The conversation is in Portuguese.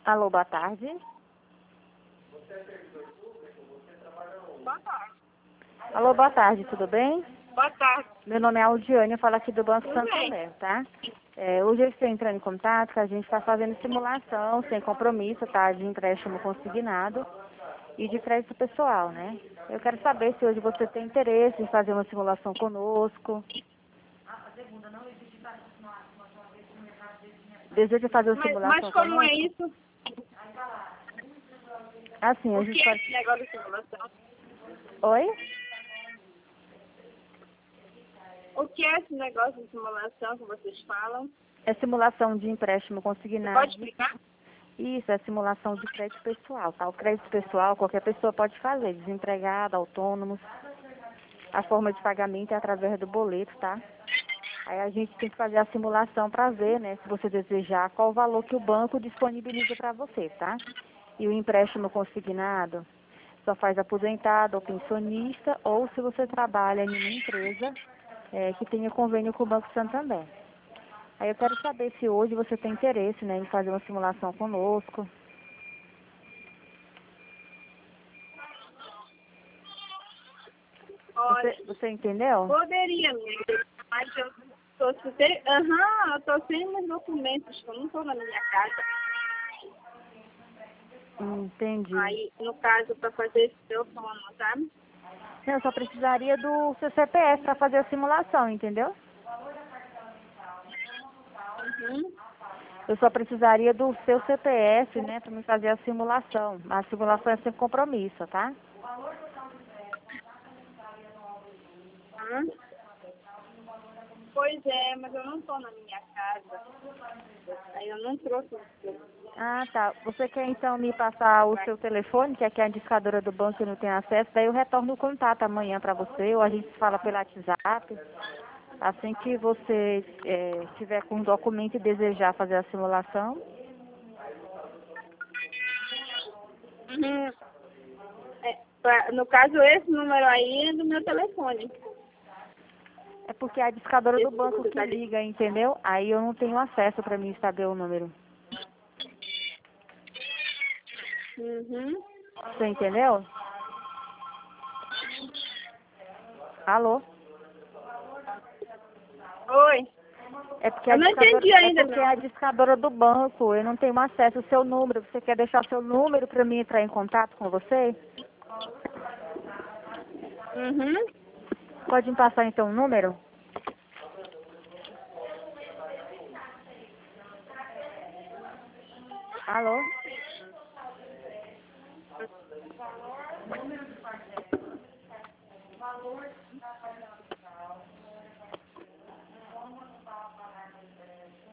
Alô, boa tarde. Boa tarde. Alô, boa tarde, tudo bem? Boa tarde. Meu nome é Aldiane, eu falo aqui do Banco Tudo bem. Santander, tá? Hoje eu estou entrando em contato, que a gente está fazendo simulação sem compromisso, tá? De empréstimo consignado e de crédito pessoal, né? Eu quero saber se hoje você tem interesse em fazer uma simulação conosco. Deseja fazer uma simulação Mas como é conosco? isso? Assim, a O gente que é pode... esse negócio de simulação? Oi? O que é esse negócio de simulação que vocês falam? É simulação de empréstimo Você consignado. pode explicar? Isso, é simulação de crédito pessoal, tá? O crédito pessoal qualquer pessoa pode fazer, desempregado, autônomos. A forma de pagamento é através do boleto, tá? Aí a gente tem que fazer a simulação para ver, né, se você desejar, qual o valor que o banco disponibiliza para você, tá? E o empréstimo consignado só faz aposentado ou pensionista, ou se você trabalha em uma empresa que tenha convênio com o Banco Santander. Aí eu quero saber se hoje você tem interesse, né, em fazer uma simulação conosco. Olha, Você entendeu? poderia mesmo, mas eu tô sem meus documentos, eu não tô na minha casa. Entendi. Aí, no caso, para fazer esse telefone, sabe? Não, eu só precisaria do seu CPF para fazer a simulação, entendeu? Uhum. Eu só precisaria do seu CPF, né, para me fazer a simulação. A simulação é sem compromisso, tá? Hum. Pois é, mas eu não tô na minha casa. Aí eu não trouxe o seu. Ah, tá. Você quer então me passar o seu telefone, que aqui é a indicadora do banco e não tem acesso, daí eu retorno o contato amanhã para você, ou a gente se fala pelo WhatsApp. Assim que você tiver com o documento e desejar fazer a simulação. Uhum. No caso, esse número aí é do meu telefone. É porque é a discadora do Esse que banco você que tá dizendo. liga, entendeu? Aí eu não tenho acesso para mim saber o número. Uhum. Você entendeu? Alô? Oi. É porque Eu não entendi ainda, é a não. discadora do banco. Eu não tenho acesso ao seu número. Você quer deixar o seu número para mim entrar em contato com você? Uhum. Pode me passar então o número? Alô?